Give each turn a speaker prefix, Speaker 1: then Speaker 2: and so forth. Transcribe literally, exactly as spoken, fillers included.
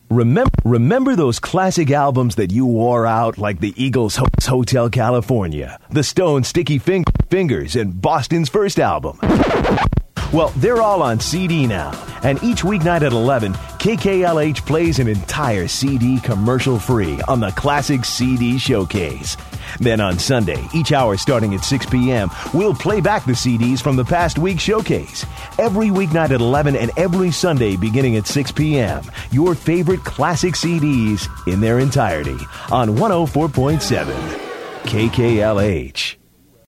Speaker 1: Remember, remember those classic albums that you wore out, like the Eagles' Hotel California, the Stones' Sticky Fing- Fingers, and Boston's first album? Well, they're all on C D now, and each weeknight at eleven, K K L H plays an entire C D commercial-free on the Classic C D Showcase. Then on Sunday, each hour starting at six p.m., we'll play back the C Ds from the past week's showcase. Every weeknight at eleven and every Sunday beginning at six p.m., your favorite classic C Ds in their entirety on one oh four point seven K K L H.